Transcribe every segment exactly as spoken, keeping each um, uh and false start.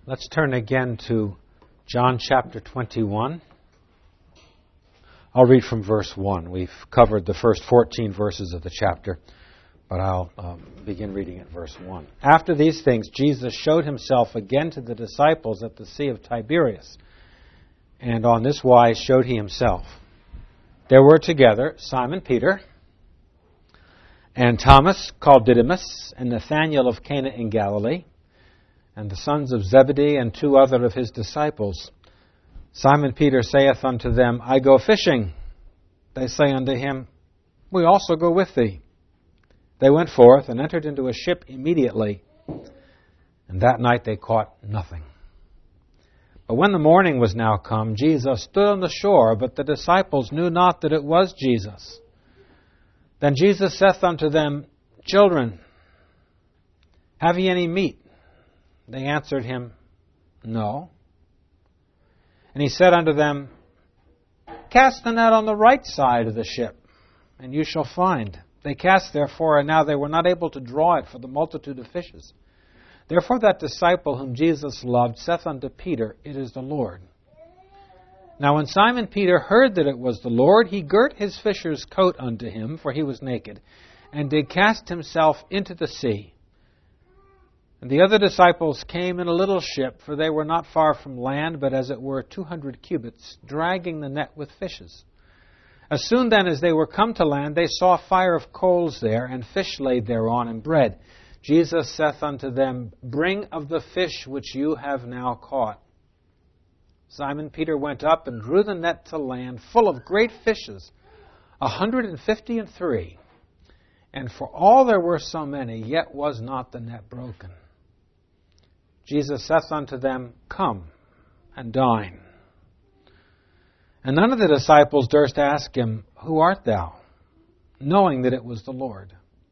Let's turn again to John chapter twenty-one. I'll read from verse one. We've covered the first fourteen verses of the chapter, but I'll um, begin reading at verse one. After these things, Jesus showed himself again to the disciples at the Sea of Tiberias, and on this wise showed he himself. There were together Simon Peter, and Thomas called Didymus, and Nathanael of Cana in Galilee, and the sons of Zebedee, and two other of his disciples. Simon Peter saith unto them, I go fishing. They say unto him, We also go with thee. They went forth and entered into a ship immediately, and that night they caught nothing. But when the morning was now come, Jesus stood on the shore, but the disciples knew not that it was Jesus. Then Jesus saith unto them, Children, have ye any meat? They answered him, No. And he said unto them, Cast the net on the right side of the ship, and you shall find. They cast therefore, and now they were not able to draw it for the multitude of fishes. Therefore that disciple whom Jesus loved saith unto Peter, It is the Lord. Now when Simon Peter heard that it was the Lord, he girt his fisher's coat unto him, for he was naked, and did cast himself into the sea. And the other disciples came in a little ship, for they were not far from land, but as it were two hundred cubits, dragging the net with fishes. As soon then as they were come to land, they saw a fire of coals there, and fish laid thereon, and bread. Jesus saith unto them, Bring of the fish which you have now caught. Simon Peter went up and drew the net to land, full of great fishes, a hundred and fifty and three. And for all there were so many, yet was not the net broken. Jesus saith unto them, Come and dine. And none of the disciples durst ask him, Who art thou? Knowing that it was the Lord.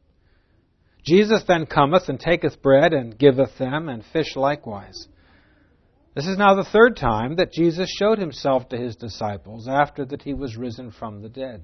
Jesus then cometh and taketh bread and giveth them, and fish likewise. This is now the third time that Jesus showed himself to his disciples after that he was risen from the dead.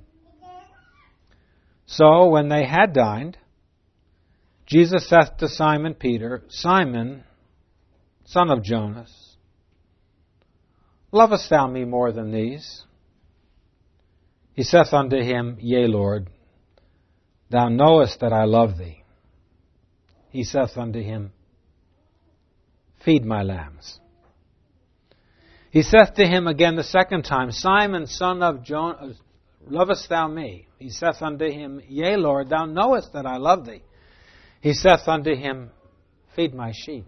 So when they had dined, Jesus saith to Simon Peter, Simon, son of Jonas, lovest thou me more than these? He saith unto him, Yea, Lord, thou knowest that I love thee. He saith unto him, Feed my lambs. He saith to him again the second time, Simon, son of Jonas, lovest thou me? He saith unto him, Yea, Lord, thou knowest that I love thee. He saith unto him, Feed my sheep.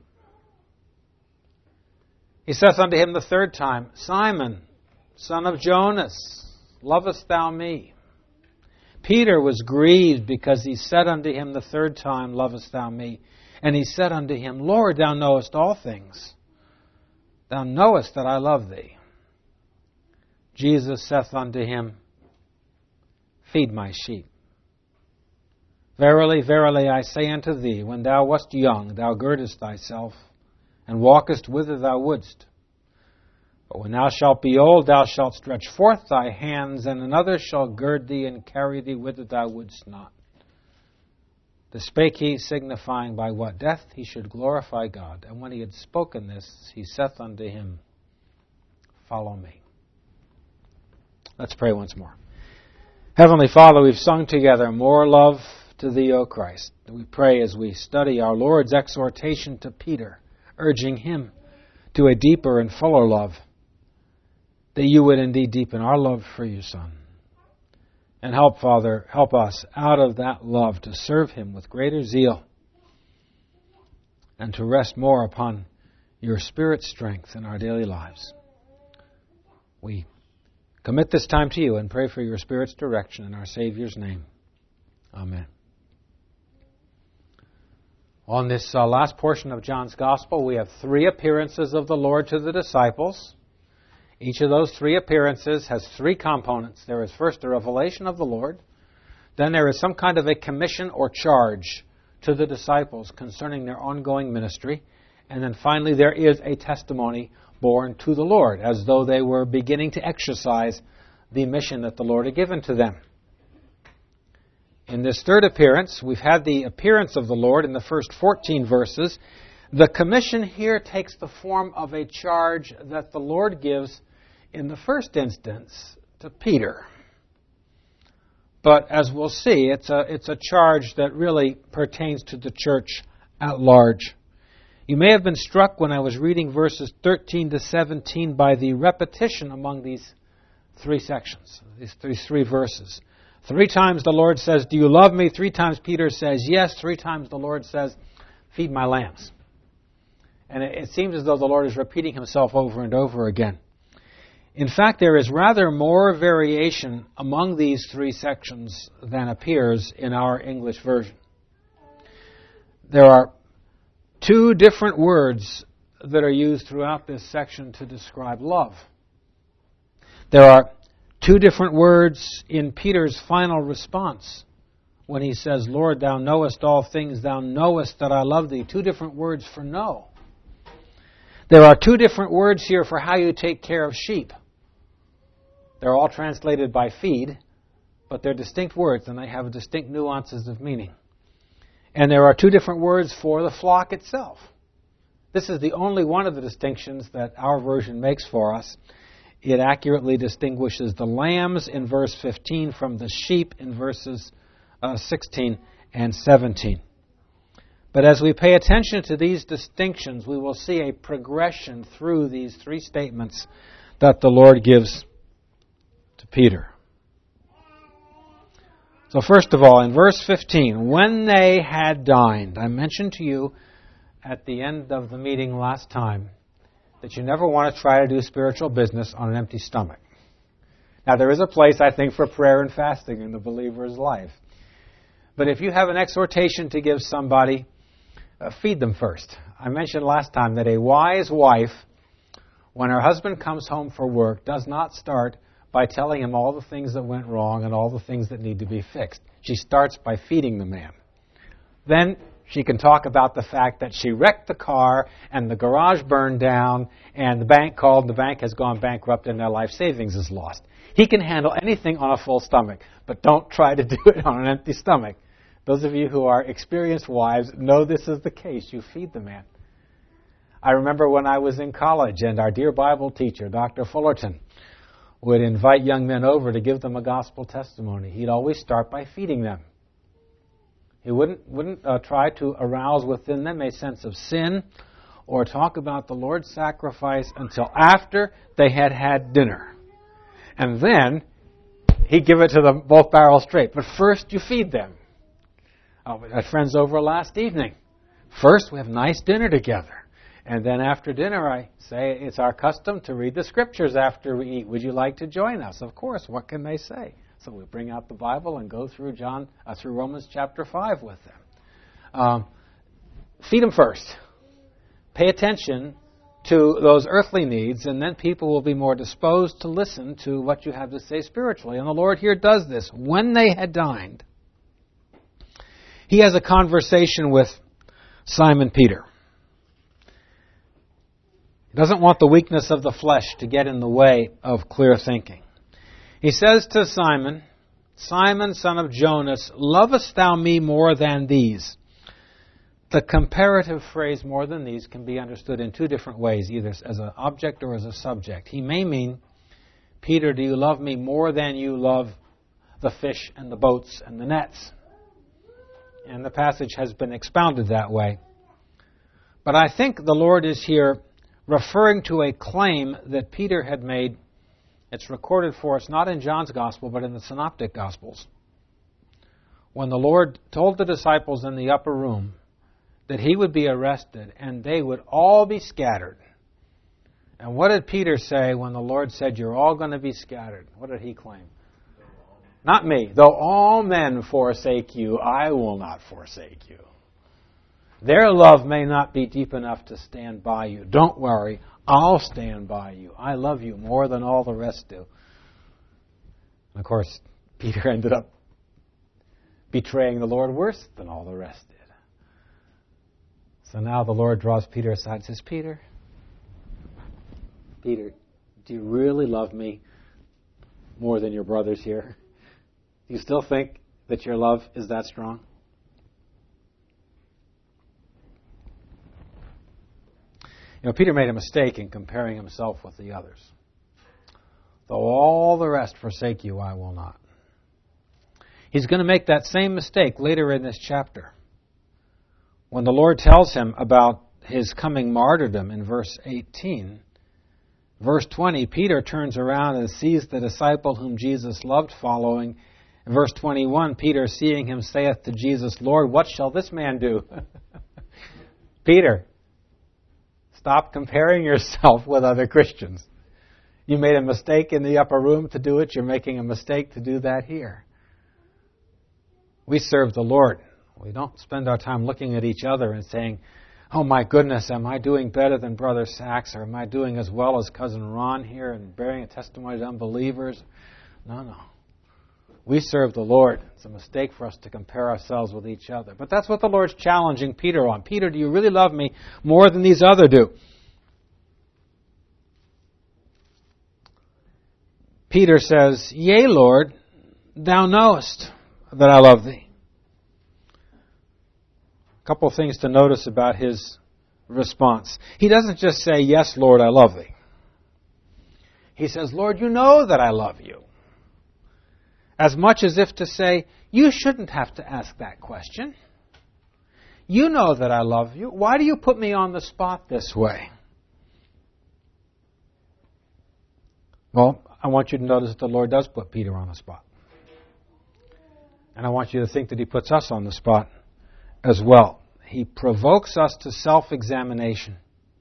He saith unto him the third time, Simon, son of Jonas, lovest thou me? Peter was grieved because he said unto him the third time, Lovest thou me? And he said unto him, Lord, thou knowest all things. Thou knowest that I love thee. Jesus saith unto him, Feed my sheep. Verily, verily, I say unto thee, when thou wast young, thou girdest thyself, and walkest whither thou wouldst. But when thou shalt be old, thou shalt stretch forth thy hands, and another shall gird thee and carry thee whither thou wouldst not. This spake he, signifying by what death he should glorify God. And when he had spoken this, he saith unto him, Follow me. Let's pray once more. Heavenly Father, we've sung together, More love to thee, O Christ. We pray as we study our Lord's exhortation to Peter, urging him to a deeper and fuller love, that you would indeed deepen our love for your Son. And help, Father, help us out of that love to serve him with greater zeal and to rest more upon your Spirit's strength in our daily lives. We commit this time to you and pray for your Spirit's direction in our Savior's name. Amen. On this uh, last portion of John's Gospel, we have three appearances of the Lord to the disciples. Each of those three appearances has three components. There is first a revelation of the Lord. Then there is some kind of a commission or charge to the disciples concerning their ongoing ministry. And then finally there is a testimony borne to the Lord, as though they were beginning to exercise the mission that the Lord had given to them. In this third appearance, we've had the appearance of the Lord in the first fourteen verses. The commission here takes the form of a charge that the Lord gives in the first instance to Peter. But as we'll see, it's a, it's a charge that really pertains to the church at large. You may have been struck when I was reading verses thirteen to seventeen by the repetition among these three sections, these three, three verses. Three times the Lord says, "Do you love me?" Three times Peter says, "Yes." Three times the Lord says, "Feed my lambs." And it, it seems as though the Lord is repeating himself over and over again. In fact, there is rather more variation among these three sections than appears in our English version. There are two different words that are used throughout this section to describe love. There are two different words in Peter's final response when he says, "Lord, thou knowest all things, thou knowest that I love thee." Two different words for know. There are two different words here for how you take care of sheep. They're all translated by feed, but they're distinct words and they have distinct nuances of meaning. And there are two different words for the flock itself. This is the only one of the distinctions that our version makes for us. It accurately distinguishes the lambs in verse fifteen from the sheep in verses uh, sixteen and seventeen. But as we pay attention to these distinctions, we will see a progression through these three statements that the Lord gives to Peter. So first of all, in verse fifteen, when they had dined, I mentioned to you at the end of the meeting last time that you never want to try to do spiritual business on an empty stomach. Now, there is a place, I think, for prayer and fasting in the believer's life. But if you have an exhortation to give somebody, uh, feed them first. I mentioned last time that a wise wife, when her husband comes home for work, does not start by telling him all the things that went wrong and all the things that need to be fixed. She starts by feeding the man. Then she can talk about the fact that she wrecked the car and the garage burned down and the bank called and the bank has gone bankrupt and their life savings is lost. He can handle anything on a full stomach, but don't try to do it on an empty stomach. Those of you who are experienced wives know this is the case. You feed the man. I remember when I was in college and our dear Bible teacher, Doctor Fullerton, would invite young men over to give them a gospel testimony. He'd always start by feeding them. He wouldn't, wouldn't uh, try to arouse within them a sense of sin or talk about the Lord's sacrifice until after they had had dinner. And then he'd give it to them both barrels straight. But first you feed them. Uh, we had friends over last evening. First we have a nice dinner together. And then after dinner I say it's our custom to read the scriptures after we eat. Would you like to join us? Of course. What can they say? So we bring out the Bible and go through John, uh, through Romans chapter five with them. Um, feed them first. Pay attention to those earthly needs, and then people will be more disposed to listen to what you have to say spiritually. And the Lord here does this. When they had dined, he has a conversation with Simon Peter. He doesn't want the weakness of the flesh to get in the way of clear thinking. He says to Simon, "Simon, son of Jonas, lovest thou me more than these?" The comparative phrase "more than these" can be understood in two different ways, either as an object or as a subject. He may mean, "Peter, do you love me more than you love the fish and the boats and the nets?" And the passage has been expounded that way. But I think the Lord is here referring to a claim that Peter had made. It's recorded for us not in John's Gospel, but in the Synoptic Gospels. When the Lord told the disciples in the upper room that he would be arrested and they would all be scattered. And what did Peter say when the Lord said, "You're all going to be scattered"? What did he claim? Not me. "Though all men forsake you, I will not forsake you." Their love may not be deep enough to stand by you. Don't worry. I'll stand by you. I love you more than all the rest do. And of course, Peter ended up betraying the Lord worse than all the rest did. So now the Lord draws Peter aside and says, Peter, Peter, do you really love me more than your brothers here? Do you still think that your love is that strong? You know, Peter made a mistake in comparing himself with the others. Though all the rest forsake you, I will not. He's going to make that same mistake later in this chapter. When the Lord tells him about his coming martyrdom in verse eighteen, verse twenty, Peter turns around and sees the disciple whom Jesus loved following. In verse twenty-one, Peter, seeing him, saith to Jesus, Lord, what shall this man do? Peter, stop comparing yourself with other Christians. You made a mistake in the upper room to do it. You're making a mistake to do that here. We serve the Lord. We don't spend our time looking at each other and saying, oh my goodness, am I doing better than Brother Sachs? Or am I doing as well as Cousin Ron here and bearing a testimony to unbelievers? No, no. We serve the Lord. It's a mistake for us to compare ourselves with each other. But that's what the Lord's challenging Peter on. Peter, do you really love me more than these other do? Peter says, yea, Lord, thou knowest that I love thee. A couple of things to notice about his response. He doesn't just say, yes, Lord, I love thee. He says, Lord, you know that I love you. As much as if to say, you shouldn't have to ask that question. You know that I love you. Why do you put me on the spot this way? Well, I want you to notice that the Lord does put Peter on the spot. And I want you to think that He puts us on the spot as well. He provokes us to self-examination.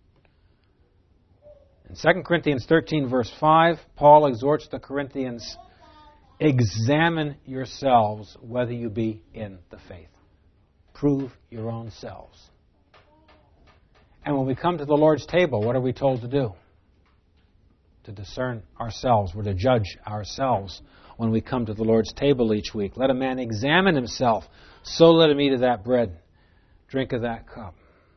In Second Corinthians thirteen, verse five, Paul exhorts the Corinthians, examine yourselves whether you be in the faith. Prove your own selves. And when we come to the Lord's table, what are we told to do? To discern ourselves. We're to judge ourselves when we come to the Lord's table each week. Let a man examine himself, so let him eat of that bread, drink of that cup.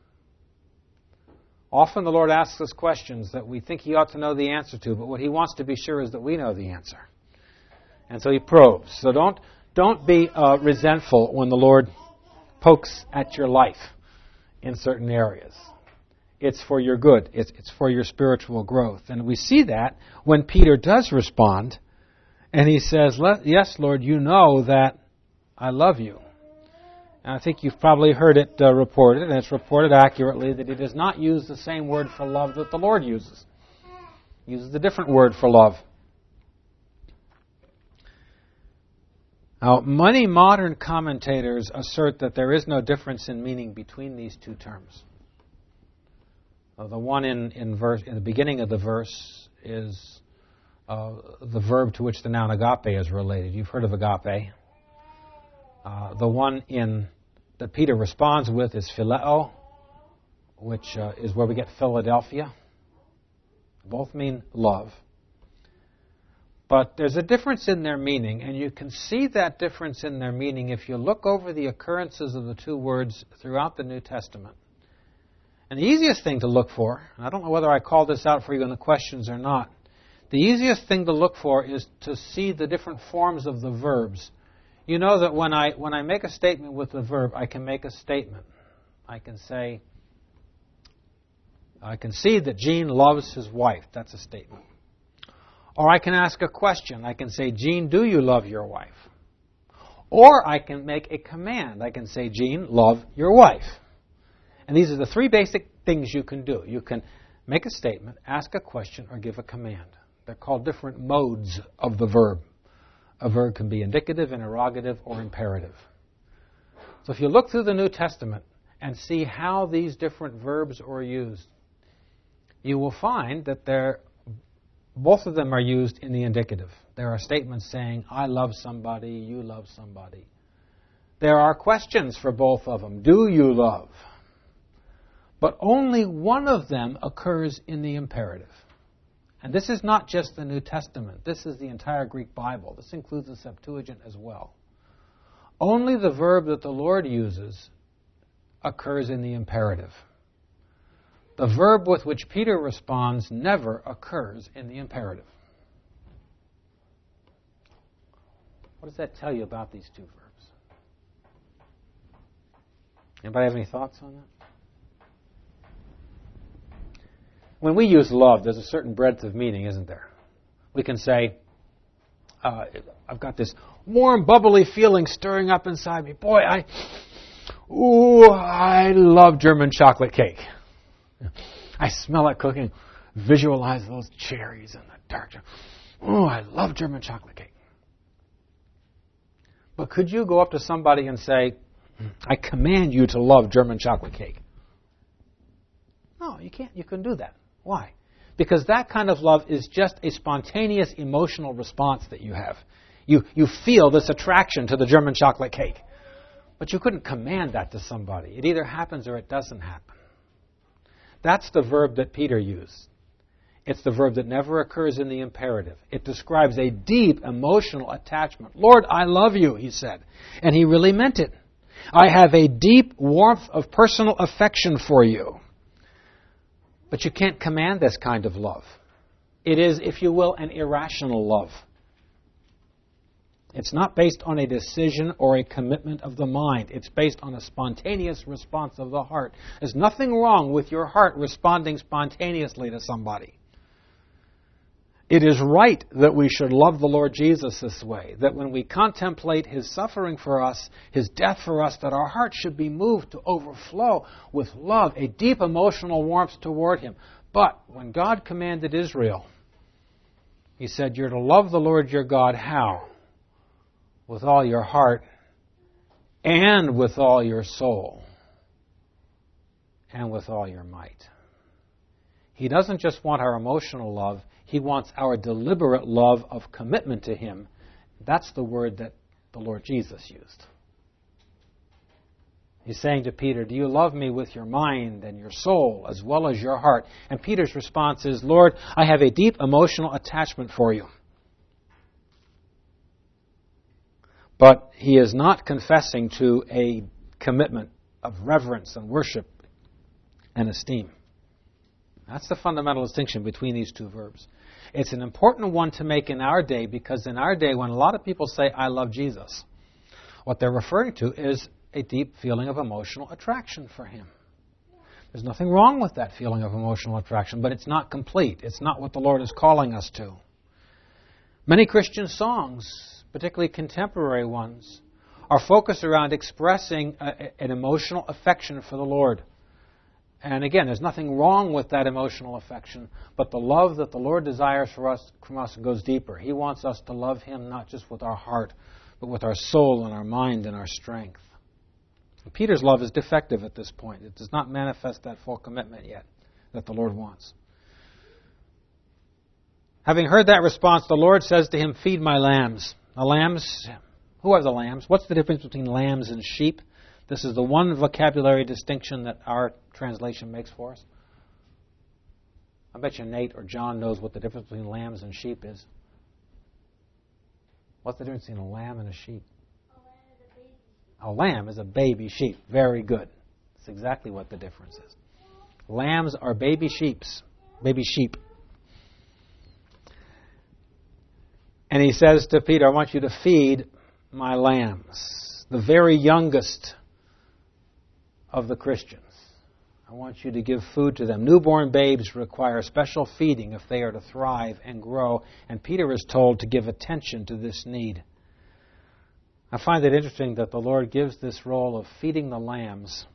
Often the Lord asks us questions that we think He ought to know the answer to, but what He wants to be sure is that we know the answer. And so He probes. So don't, don't be uh, resentful when the Lord pokes at your life in certain areas. It's for your good. It's, it's for your spiritual growth. And we see that when Peter does respond, and he says, yes, Lord, you know that I love you. And I think you've probably heard it uh, reported, and it's reported accurately, that he does not use the same word for love that the Lord uses. He uses a different word for love. Now, many modern commentators assert that there is no difference in meaning between these two terms. Uh, the one in, in, verse, in the beginning of the verse is uh, the verb to which the noun agape is related. You've heard of agape. Uh, the one in that Peter responds with is phileo, which uh, is where we get Philadelphia. Both mean love. But there's a difference in their meaning, and you can see that difference in their meaning if you look over the occurrences of the two words throughout the New Testament. And the easiest thing to look for, and I don't know whether I called this out for you in the questions or not, the easiest thing to look for is to see the different forms of the verbs. You know that when I when I make a statement with the verb, I can make a statement. I can say, I can see that Gene loves his wife. That's a statement. Or I can ask a question. I can say, Gene, do you love your wife? Or I can make a command. I can say, Gene, love your wife. And these are the three basic things you can do. You can make a statement, ask a question, or give a command. They're called different modes of the verb. A verb can be indicative, interrogative, or imperative. So if you look through the New Testament and see how these different verbs are used, you will find that they're, both of them are used in the indicative. There are statements saying, I love somebody, you love somebody. There are questions for both of them. Do you love? But only one of them occurs in the imperative. And this is not just the New Testament. This is the entire Greek Bible. This includes the Septuagint as well. Only the verb that the Lord uses occurs in the imperative. The verb with which Peter responds never occurs in the imperative. What does that tell you about these two verbs? Anybody have any thoughts on that? when we use love, there's a certain breadth of meaning, isn't there? We can say, uh, I've got this warm, bubbly feeling stirring up inside me. Boy, I, ooh, I love German chocolate cake. I smell it cooking. Visualize those cherries in the dark. Oh, I love German chocolate cake. But could you go up to somebody and say, I command you to love German chocolate cake? No, you can't. You couldn't do that. Why? Because that kind of love is just a spontaneous emotional response that you have. You, you feel this attraction to the German chocolate cake. But you couldn't command that to somebody. It either happens or it doesn't happen. That's the verb that Peter used. It's the verb that never occurs in the imperative. It describes a deep emotional attachment. Lord, I love you, he said. And he really meant it. I have a deep warmth of personal affection for you. But you can't command this kind of love. It is, if you will, an irrational love. It's not based on a decision or a commitment of the mind. It's based on a spontaneous response of the heart. There's nothing wrong with your heart responding spontaneously to somebody. It is right that we should love the Lord Jesus this way, that when we contemplate His suffering for us, His death for us, that our hearts should be moved to overflow with love, a deep emotional warmth toward Him. But when God commanded Israel, He said, you're to love the Lord your God. How? With all your heart and with all your soul and with all your might. He doesn't just want our emotional love. He wants our deliberate love of commitment to Him. That's the word that the Lord Jesus used. He's saying to Peter, do you love me with your mind and your soul as well as your heart? And Peter's response is, Lord, I have a deep emotional attachment for you. But he is not confessing to a commitment of reverence and worship and esteem. That's the fundamental distinction between these two verbs. It's an important one to make in our day, because in our day, when a lot of people say, I love Jesus, what they're referring to is a deep feeling of emotional attraction for Him. There's nothing wrong with that feeling of emotional attraction, but it's not complete. It's not what the Lord is calling us to. Many Christian songs, particularly contemporary ones, are focused around expressing a, an emotional affection for the Lord. And again, there's nothing wrong with that emotional affection, but the love that the Lord desires for us from us goes deeper. He wants us to love Him not just with our heart, but with our soul and our mind and our strength. And Peter's love is defective at this point. It does not manifest that full commitment yet that the Lord wants. Having heard that response, the Lord says to him, feed my lambs. The lambs, who are the lambs? What's the difference between lambs and sheep? This is the one vocabulary distinction that our translation makes for us. I bet you Nate or John knows what the difference between lambs and sheep is. What's the difference between a lamb and a sheep? A lamb is a baby sheep. Very good. That's exactly what the difference is. Lambs are baby sheeps. Baby sheep. And he says to Peter, I want you to feed my lambs, the very youngest of the Christians. I want you to give food to them. Newborn babes require special feeding if they are to thrive and grow. And Peter is told to give attention to this need. I find it interesting that the Lord gives this role of feeding the lambs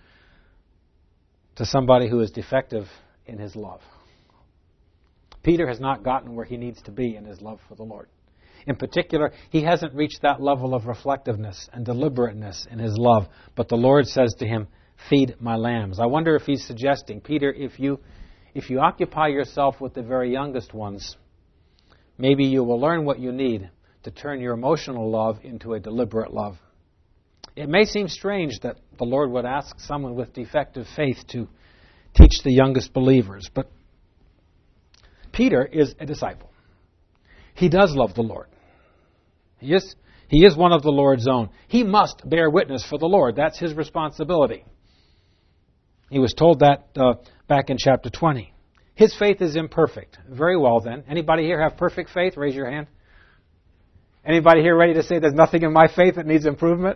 to somebody who is defective in his love. Peter has not gotten where he needs to be in his love for the Lord. In particular, he hasn't reached that level of reflectiveness and deliberateness in his love. But the Lord says to him, feed my lambs. I wonder if he's suggesting, Peter, if you, if you occupy yourself with the very youngest ones, maybe you will learn what you need to turn your emotional love into a deliberate love. It may seem strange that the Lord would ask someone with defective faith to teach the youngest believers, but Peter is a disciple. He does love the Lord. He is, he is one of the Lord's own. He must bear witness for the Lord. That's his responsibility. He was told that uh, back in chapter twenty. His faith is imperfect. Very well then. Anybody here have perfect faith? Raise your hand. Anybody here ready to say there's nothing in my faith that needs improvement?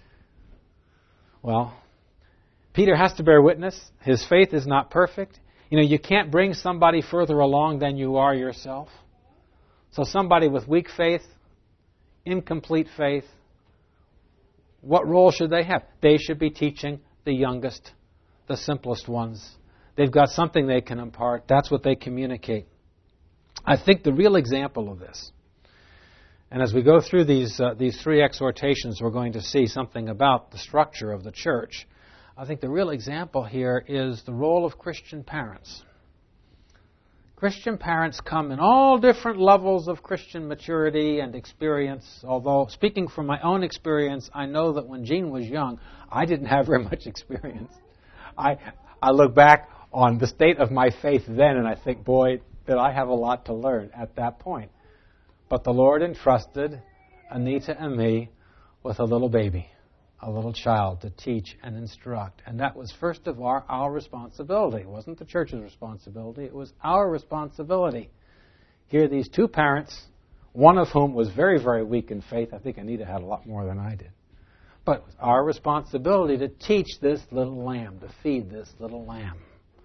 Well, Peter has to bear witness. His faith is not perfect. You know, you can't bring somebody further along than you are yourself. So somebody with weak faith, incomplete faith, what role should they have? They should be teaching the youngest, the simplest ones. They've got something they can impart. That's what they communicate. I think the real example of this, and as we go through these uh, these three exhortations, we're going to see something about the structure of the church. I think the real example here is the role of Christian parents. Christian parents come in all different levels of Christian maturity and experience, although speaking from my own experience, I know that when Jean was young, I didn't have very much experience. I I look back on the state of my faith then, and I think, boy, did I have a lot to learn at that point. But the Lord entrusted Anita and me with a little baby, a little child to teach and instruct. And that was, first of all, our responsibility. It wasn't the church's responsibility. It was our responsibility. Here, these two parents, one of whom was very, very weak in faith. I think Anita had a lot more than I did. But it was our responsibility to teach this little lamb, to feed this little lamb.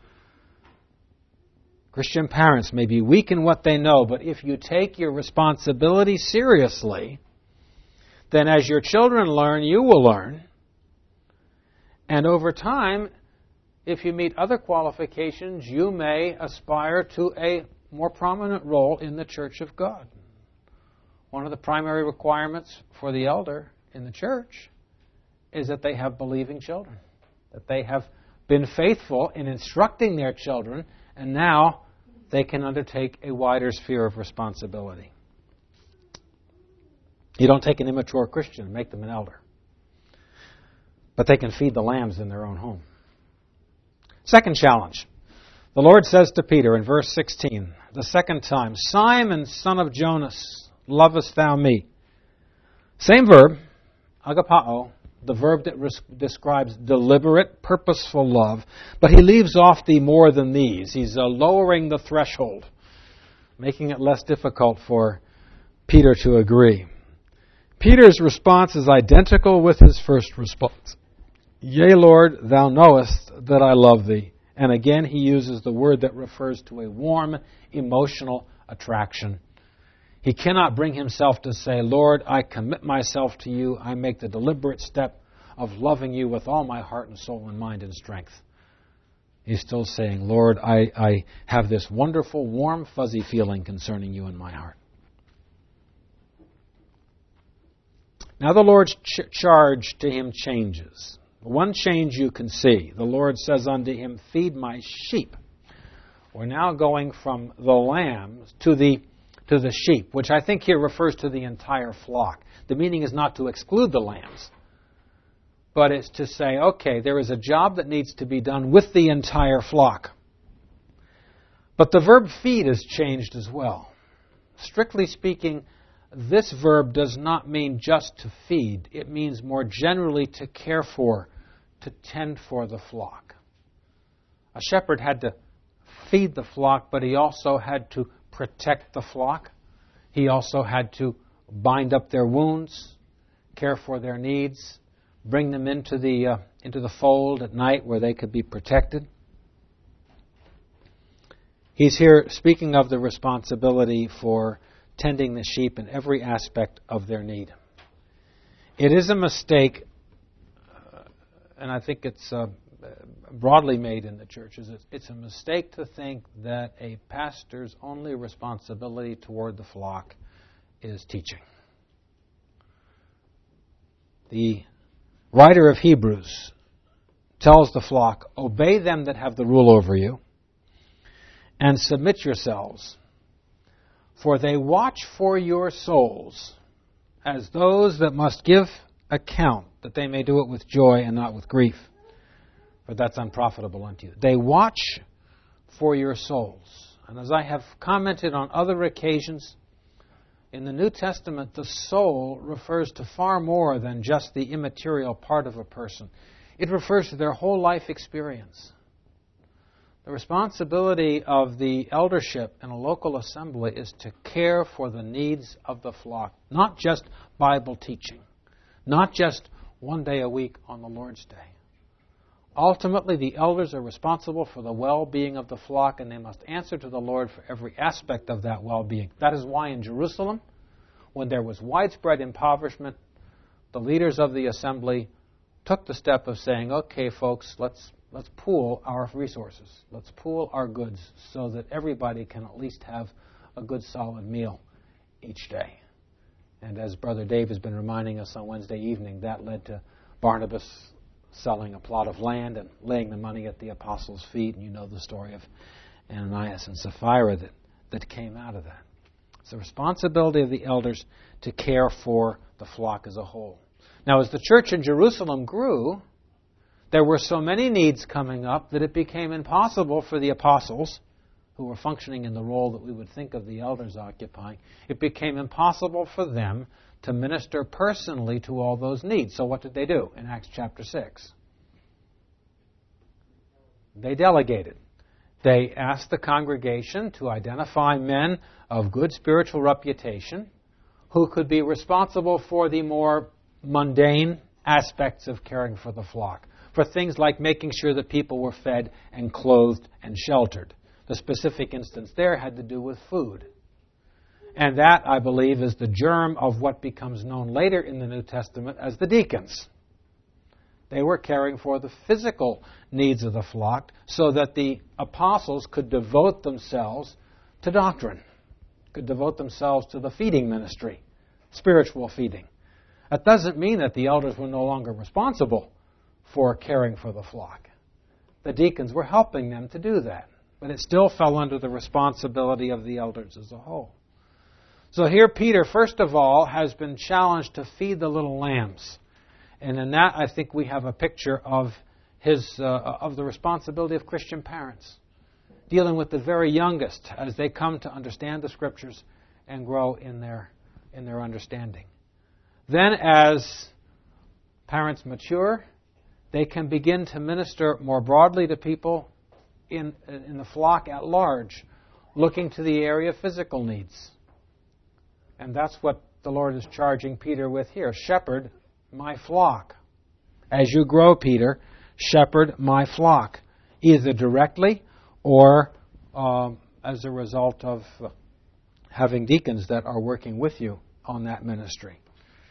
Christian parents may be weak in what they know, but if you take your responsibility seriously, then as your children learn, you will learn. And over time, if you meet other qualifications, you may aspire to a more prominent role in the church of God. One of the primary requirements for the elder in the church is that they have believing children, that they have been faithful in instructing their children, and now they can undertake a wider sphere of responsibility. You don't take an immature Christian and make them an elder. But they can feed the lambs in their own home. Second challenge. The Lord says to Peter in verse sixteen, the second time, Simon, son of Jonas, lovest thou me? Same verb, agapao, the verb that res- describes deliberate, purposeful love, but he leaves off the more than these. He's uh, lowering the threshold, making it less difficult for Peter to agree. Peter's response is identical with his first response. Yea, Lord, thou knowest that I love thee. And again, he uses the word that refers to a warm, emotional attraction. He cannot bring himself to say, Lord, I commit myself to you. I make the deliberate step of loving you with all my heart and soul and mind and strength. He's still saying, Lord, I, I have this wonderful, warm, fuzzy feeling concerning you in my heart. Now the Lord's ch- charge to him changes. One change you can see. The Lord says unto him, feed my sheep. We're now going from the lambs to the to the sheep, which I think here refers to the entire flock. The meaning is not to exclude the lambs, but it's to say, okay, there is a job that needs to be done with the entire flock. But the verb feed is changed as well. Strictly speaking, this verb does not mean just to feed. It means more generally to care for, to tend for the flock. A shepherd had to feed the flock, but he also had to protect the flock. He also had to bind up their wounds, care for their needs, bring them into the uh, into the fold at night where they could be protected. He's here speaking of the responsibility for tending the sheep in every aspect of their need. It is a mistake, uh, and I think it's uh, broadly made in the churches. It's a mistake to think that a pastor's only responsibility toward the flock is teaching. The writer of Hebrews tells the flock, obey them that have the rule over you, and submit yourselves, for they watch for your souls as those that must give account, that they may do it with joy and not with grief, for that's unprofitable unto you. They watch for your souls. And as I have commented on other occasions, in the New Testament, the soul refers to far more than just the immaterial part of a person. It refers to their whole life experience. The responsibility of the eldership in a local assembly is to care for the needs of the flock, not just Bible teaching, not just one day a week on the Lord's Day. Ultimately, the elders are responsible for the well-being of the flock, and they must answer to the Lord for every aspect of that well-being. That is why in Jerusalem, when there was widespread impoverishment, the leaders of the assembly took the step of saying, okay, folks, let's let's pool our resources. Let's pool our goods so that everybody can at least have a good, solid meal each day. And as Brother Dave has been reminding us on Wednesday evening, that led to Barnabas selling a plot of land and laying the money at the apostles' feet. And you know the story of Ananias and Sapphira that, that came out of that. It's the responsibility of the elders to care for the flock as a whole. Now, as the church in Jerusalem grew, there were so many needs coming up that it became impossible for the apostles, who were functioning in the role that we would think of the elders occupying, it became impossible for them to minister personally to all those needs. So what did they do in Acts chapter six? They delegated. They asked the congregation to identify men of good spiritual reputation who could be responsible for the more mundane aspects of caring for the flock, for things like making sure that people were fed and clothed and sheltered. The specific instance there had to do with food. And that, I believe, is the germ of what becomes known later in the New Testament as the deacons. They were caring for the physical needs of the flock so that the apostles could devote themselves to doctrine, could devote themselves to the feeding ministry, spiritual feeding. That doesn't mean that the elders were no longer responsible for caring for the flock. The deacons were helping them to do that, but it still fell under the responsibility of the elders as a whole. So here Peter, first of all, has been challenged to feed the little lambs. And in that, I think we have a picture of his uh, of the responsibility of Christian parents, dealing with the very youngest as they come to understand the Scriptures and grow in their in their understanding. Then, as parents mature, they can begin to minister more broadly to people in in the flock at large, looking to the area of physical needs. And that's what the Lord is charging Peter with here. Shepherd my flock. As you grow, Peter, shepherd my flock, either directly or uh, as a result of uh, having deacons that are working with you on that ministry.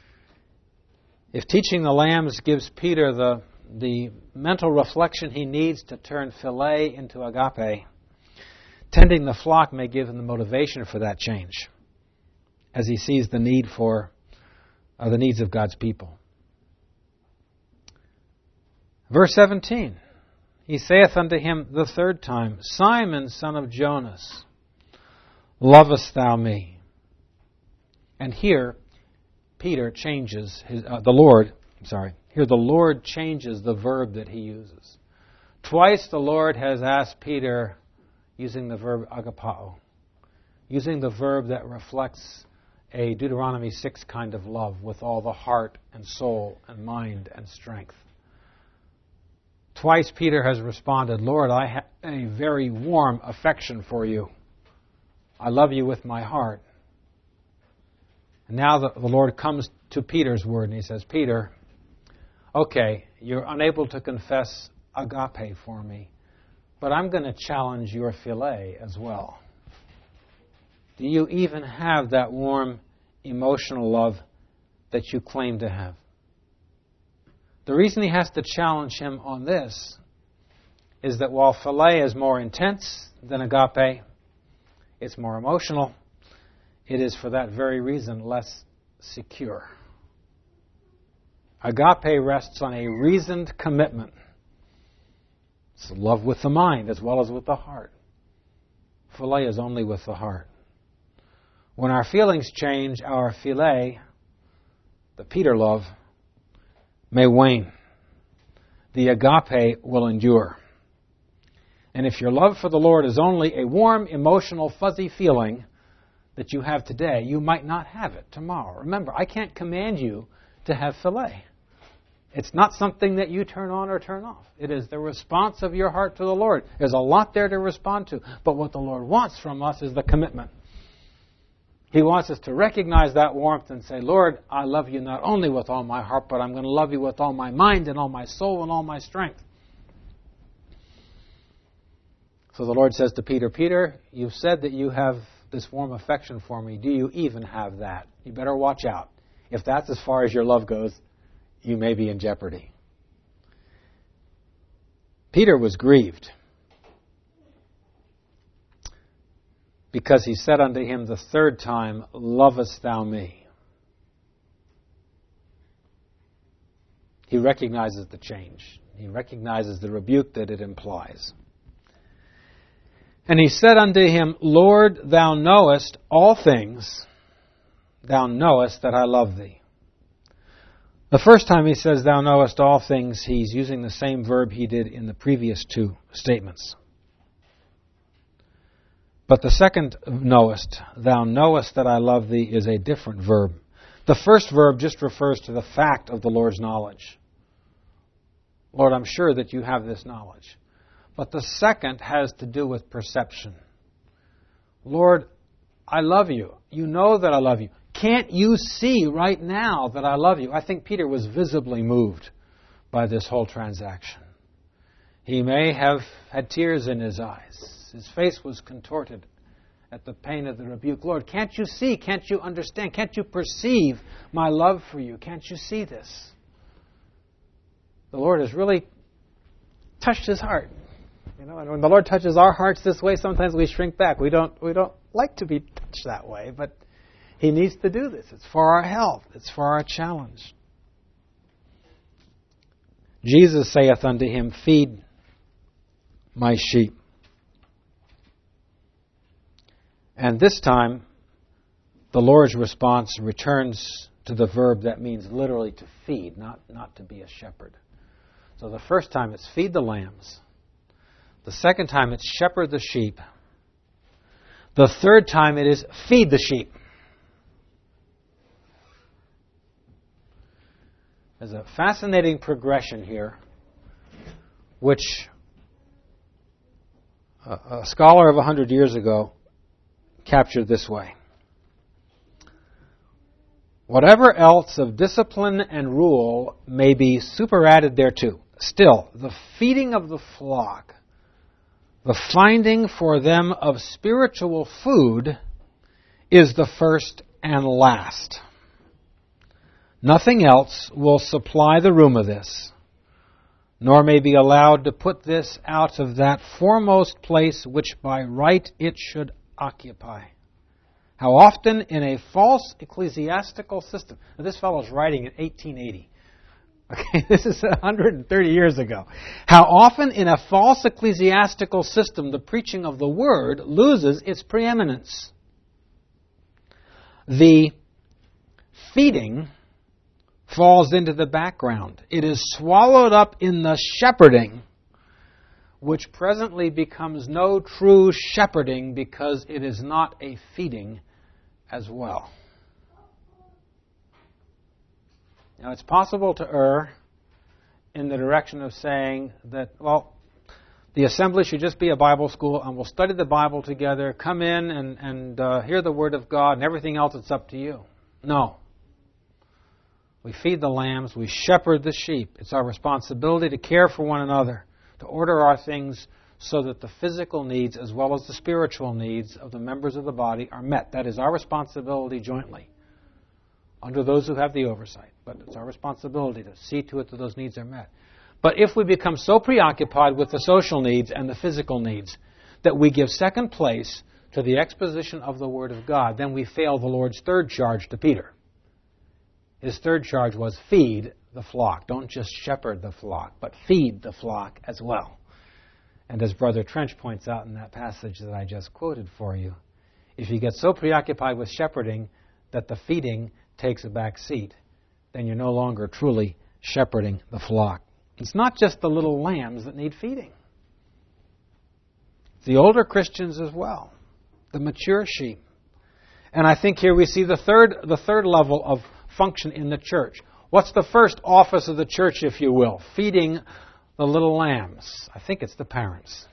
If teaching the lambs gives Peter the, the mental reflection he needs to turn philia into agape, tending the flock may give him the motivation for that change as he sees the need for uh, the needs of God's people. Verse seventeen, he saith unto him the third time, Simon, son of Jonas, lovest thou me? And here, Peter changes, his, uh, the Lord, I'm sorry, here the Lord changes the verb that he uses. Twice the Lord has asked Peter, using the verb agapao, using the verb that reflects a Deuteronomy six kind of love with all the heart and soul and mind and strength. Twice Peter has responded, Lord, I have a very warm affection for you. I love you with my heart. And now the, the Lord comes to Peter's word and he says, Peter, okay, you're unable to confess agape for me, but I'm going to challenge your philia as well. Do you even have that warm emotional love that you claim to have? The reason he has to challenge him on this is that while philia is more intense than agape, it's more emotional, it is for that very reason less secure. Agape rests on a reasoned commitment. It's love with the mind as well as with the heart. Philia is only with the heart. When our feelings change, our philia, the Peter love, may wane. The agape will endure. And if your love for the Lord is only a warm, emotional, fuzzy feeling that you have today, you might not have it tomorrow. Remember, I can't command you to have philia. It's not something that you turn on or turn off. It is the response of your heart to the Lord. There's a lot there to respond to. But what the Lord wants from us is the commitment. He wants us to recognize that warmth and say, Lord, I love you not only with all my heart, but I'm going to love you with all my mind and all my soul and all my strength. So the Lord says to Peter, Peter, you've said that you have this warm affection for me. Do you even have that? You better watch out. If that's as far as your love goes, you may be in jeopardy. Peter was grieved because he said unto him the third time, lovest thou me? He recognizes the change. He recognizes the rebuke that it implies. And he said unto him, Lord, thou knowest all things. Thou knowest that I love thee. The first time he says, thou knowest all things, he's using the same verb he did in the previous two statements. But the second knowest, thou knowest that I love thee, is a different verb. The first verb just refers to the fact of the Lord's knowledge. Lord, I'm sure that you have this knowledge. But the second has to do with perception. Lord, I love you. You know that I love you. Can't you see right now that I love you? I think Peter was visibly moved by this whole transaction. He may have had tears in his eyes. His face was contorted at the pain of the rebuke. Lord, can't you see? Can't you understand? Can't you perceive my love for you? Can't you see this? The Lord has really touched his heart. You know, and when the Lord touches our hearts this way, sometimes we shrink back. We don't we don't like to be touched that way, but He needs to do this. It's for our health. It's for our challenge. Jesus saith unto him, feed my sheep. And this time, the Lord's response returns to the verb that means literally to feed, not, not to be a shepherd. So the first time it's feed the lambs. The second time it's shepherd the sheep. The third time it is feed the sheep. There's a fascinating progression here, which a, a scholar of a hundred years ago captured this way. Whatever else of discipline and rule may be superadded thereto, still, the feeding of the flock, the finding for them of spiritual food, is the first and last. Nothing else will supply the room of this, nor may be allowed to put this out of that foremost place which by right it should occupy. How often in a false ecclesiastical system, now this fellow's writing in eighteen eighty. Okay, this is one hundred thirty years ago. How often in a false ecclesiastical system the preaching of the Word loses its preeminence. The feeding falls into the background. It is swallowed up in the shepherding, which presently becomes no true shepherding because it is not a feeding as well. Now, it's possible to err in the direction of saying that, well, the assembly should just be a Bible school and we'll study the Bible together, come in and, and uh, hear the Word of God, and everything else it's up to you. No. We feed the lambs, we shepherd the sheep. It's our responsibility to care for one another, to order our things so that the physical needs as well as the spiritual needs of the members of the body are met. That is our responsibility jointly, under those who have the oversight. But it's our responsibility to see to it that those needs are met. But if we become so preoccupied with the social needs and the physical needs that we give second place to the exposition of the Word of God, then we fail the Lord's third charge to Peter. His third charge was feed the flock. Don't just shepherd the flock, but feed the flock as well. And as Brother Trench points out in that passage that I just quoted for you, if you get so preoccupied with shepherding that the feeding takes a back seat, then you're no longer truly shepherding the flock. It's not just the little lambs that need feeding. It's the older Christians as well, the mature sheep. And I think here we see the third, the third level of function in the church. What's the first office of the church, if you will? Feeding the little lambs. I think it's the parents.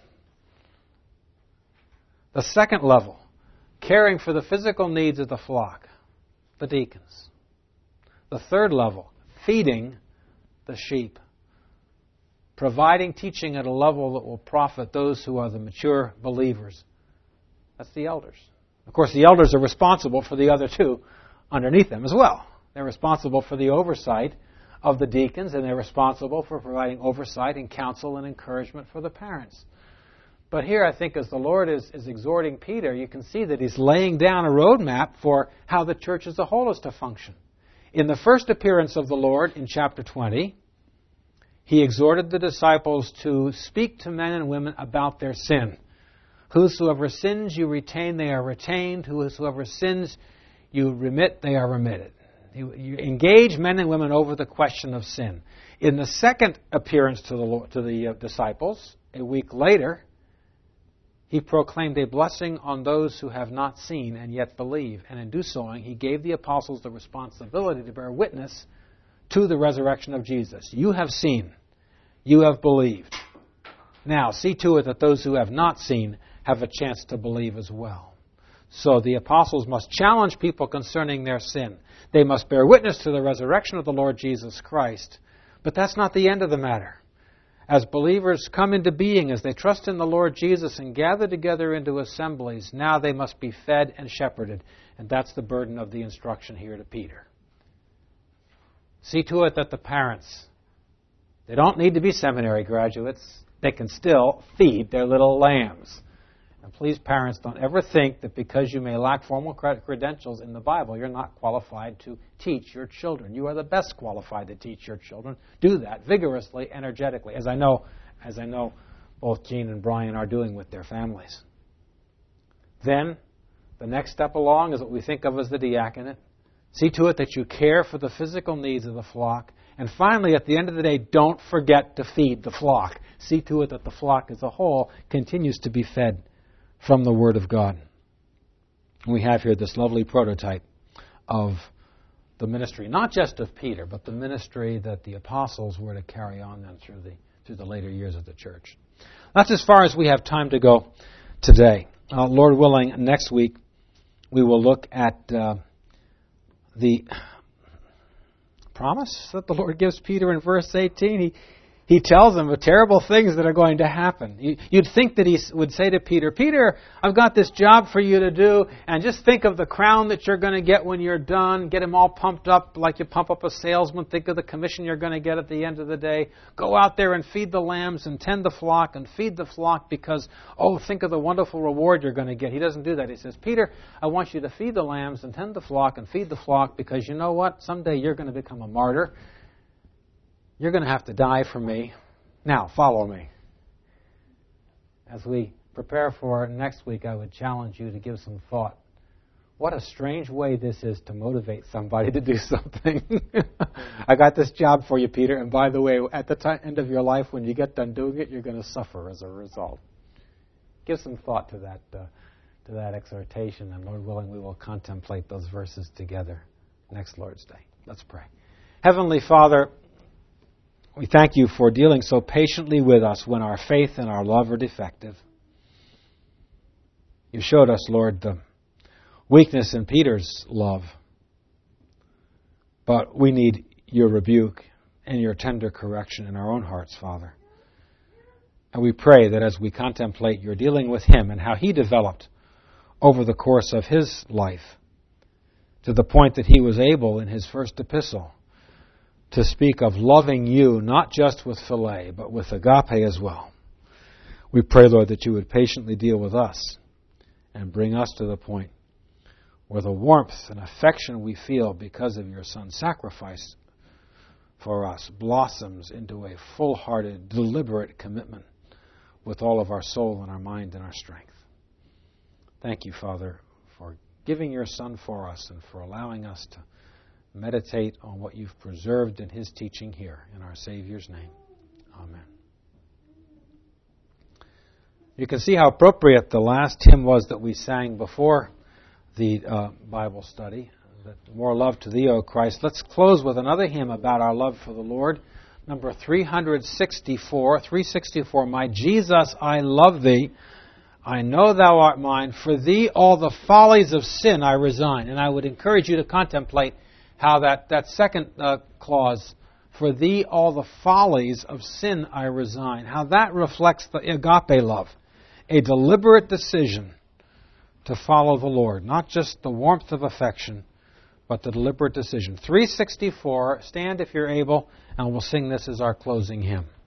The second level, caring for the physical needs of the flock, the deacons. The third level, feeding the sheep, providing teaching at a level that will profit those who are the mature believers. That's the elders. Of course, the elders are responsible for the other two underneath them as well. They're responsible for the oversight of the deacons, and they're responsible for providing oversight and counsel and encouragement for the parents. But here, I think, as the Lord is, is exhorting Peter, you can see that he's laying down a roadmap for how the church as a whole is to function. In the first appearance of the Lord, in chapter twenty, he exhorted the disciples to speak to men and women about their sin. Whosoever sins you retain, they are retained. Whosoever sins you remit, they are remitted. You, you engage men and women over the question of sin. In the second appearance to the, Lord, to the uh, disciples, a week later, he proclaimed a blessing on those who have not seen and yet believe. And in do so, he gave the apostles the responsibility to bear witness to the resurrection of Jesus. You have seen. You have believed. Now, see to it that those who have not seen have a chance to believe as well. So the apostles must challenge people concerning their sin. They must bear witness to the resurrection of the Lord Jesus Christ. But that's not the end of the matter. As believers come into being, as they trust in the Lord Jesus and gather together into assemblies, now they must be fed and shepherded. And that's the burden of the instruction here to Peter. See to it that the parents, they don't need to be seminary graduates. They can still feed their little lambs. And please, parents, don't ever think that because you may lack formal credentials in the Bible, you're not qualified to teach your children. You are the best qualified to teach your children. Do that vigorously, energetically, as I know, as I know both Jean and Brian are doing with their families. Then, the next step along is what we think of as the diaconate. See to it that you care for the physical needs of the flock. And finally, at the end of the day, don't forget to feed the flock. See to it that the flock as a whole continues to be fed from the Word of God. We have here this lovely prototype of the ministry, not just of Peter, but the ministry that the apostles were to carry on then through the through the later years of the church. That's as far as we have time to go today. Uh, Lord willing, next week we will look at uh, the promise that the Lord gives Peter in verse eighteen. He He tells them the terrible things that are going to happen. You'd think that he would say to Peter, Peter, I've got this job for you to do, and just think of the crown that you're going to get when you're done. Get him all pumped up like you pump up a salesman. Think of the commission you're going to get at the end of the day. Go out there and feed the lambs and tend the flock and feed the flock because, oh, think of the wonderful reward you're going to get. He doesn't do that. He says, Peter, I want you to feed the lambs and tend the flock and feed the flock because you know what? Someday you're going to become a martyr. You're going to have to die for me. Now, follow me. As we prepare for next week, I would challenge you to give some thought. What a strange way this is to motivate somebody to do something. I got this job for you, Peter, and by the way, at the t- end of your life, when you get done doing it, you're going to suffer as a result. Give some thought to that, uh, to that exhortation, and Lord willing, we will contemplate those verses together next Lord's Day. Let's pray. Heavenly Father, we thank you for dealing so patiently with us when our faith and our love are defective. You showed us, Lord, the weakness in Peter's love. But we need your rebuke and your tender correction in our own hearts, Father. And we pray that as we contemplate your dealing with him and how he developed over the course of his life, to the point that he was able in his first epistle to speak of loving you, not just with philia, but with agape as well. We pray, Lord, that you would patiently deal with us and bring us to the point where the warmth and affection we feel because of your Son's sacrifice for us blossoms into a full-hearted, deliberate commitment with all of our soul and our mind and our strength. Thank you, Father, for giving your Son for us and for allowing us to meditate on what you've preserved in his teaching here. In our Savior's name, amen. You can see how appropriate the last hymn was that we sang before the uh, Bible study. That more love to thee, O Christ. Let's close with another hymn about our love for the Lord. Number three sixty-four. three sixty-four. My Jesus, I love thee. I know thou art mine. For thee all the follies of sin I resign. And I would encourage you to contemplate how that, that second uh, clause, For thee all the follies of sin I resign. How that reflects the agape love. A deliberate decision to follow the Lord. Not just the warmth of affection, but the deliberate decision. three sixty-four, stand if you're able, and we'll sing this as our closing hymn.